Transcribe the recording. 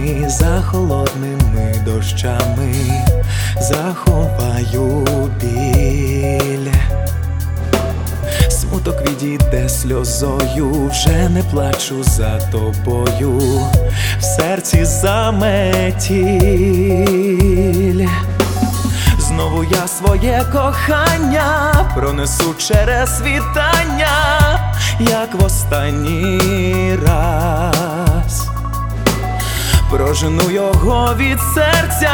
за холодними дощами заховаю біль. Смуток відійде сльозою, вже не плачу за тобою, в серці заметіль. Знову я своє кохання пронесу через світання, як в останній раз. Прожену його від серця